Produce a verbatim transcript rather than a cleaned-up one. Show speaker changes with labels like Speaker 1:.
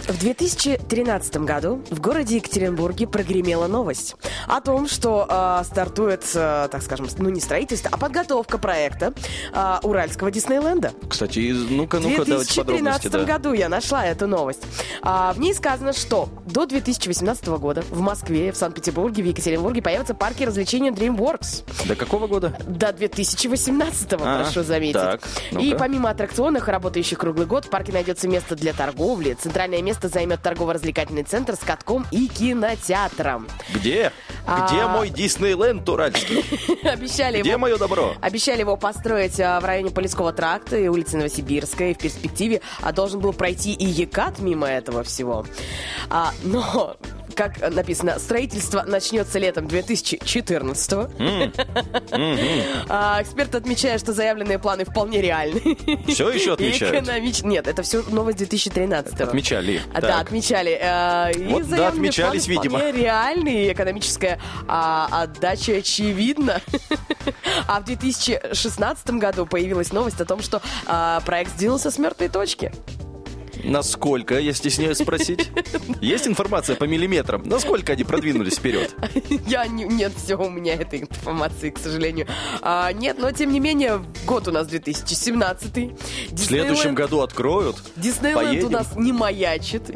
Speaker 1: В две тысячи тринадцатом году в городе Екатеринбурге прогремела новость о том, что э, стартует, э, так скажем, ну не строительство, а подготовка проекта э, Уральского Диснейленда.
Speaker 2: Кстати, ну-ка, ну-ка, давайте подробности.
Speaker 1: В две тысячи тринадцатом году я нашла эту новость. А, в ней сказано, что до две тысячи восемнадцатого года в Москве, в Санкт-Петербурге, в Екатеринбурге появятся парки развлечений DreamWorks.
Speaker 2: До какого года?
Speaker 1: До две тысячи восемнадцатого, а, прошу заметить.
Speaker 2: Так,
Speaker 1: и помимо аттракционов, работающих круглый год, в парке найдется место для торговли. Центральное место займет торгово-развлекательный центр с катком и кинотеатром.
Speaker 2: Где?
Speaker 1: А...
Speaker 2: Где мой Диснейленд уральский?
Speaker 1: Обещали
Speaker 2: Где
Speaker 1: его...
Speaker 2: мое добро?
Speaker 1: Обещали его построить в районе Полесского тракта и улицы Новосибирской. В перспективе а должен был пройти и ЕКАТ мимо этого всего. А, но... Как написано, строительство начнется летом две тысячи четырнадцатого. Mm. Mm-hmm. а, эксперты отмечают, что заявленные планы вполне реальны.
Speaker 2: Все еще отмечают?
Speaker 1: Экономич... Нет, это все новость две тысячи тринадцатого.
Speaker 2: Отмечали.
Speaker 1: А, да, отмечали. А, и
Speaker 2: вот да, отмечались,
Speaker 1: планы
Speaker 2: видимо.
Speaker 1: Вполне реальные, экономическая а, отдача очевидна. А в две тысячи шестнадцатом году появилась новость о том, что а, проект сдвинулся с мертвой точки.
Speaker 2: Насколько, я стесняюсь спросить? Есть информация по миллиметрам? Насколько они продвинулись вперед?
Speaker 1: Я не, нет, все, у меня этой информации, к сожалению. А, нет, но тем не менее, год у нас две тысячи семнадцатый.
Speaker 2: В следующем году откроют.
Speaker 1: Диснейленд у нас не маячит,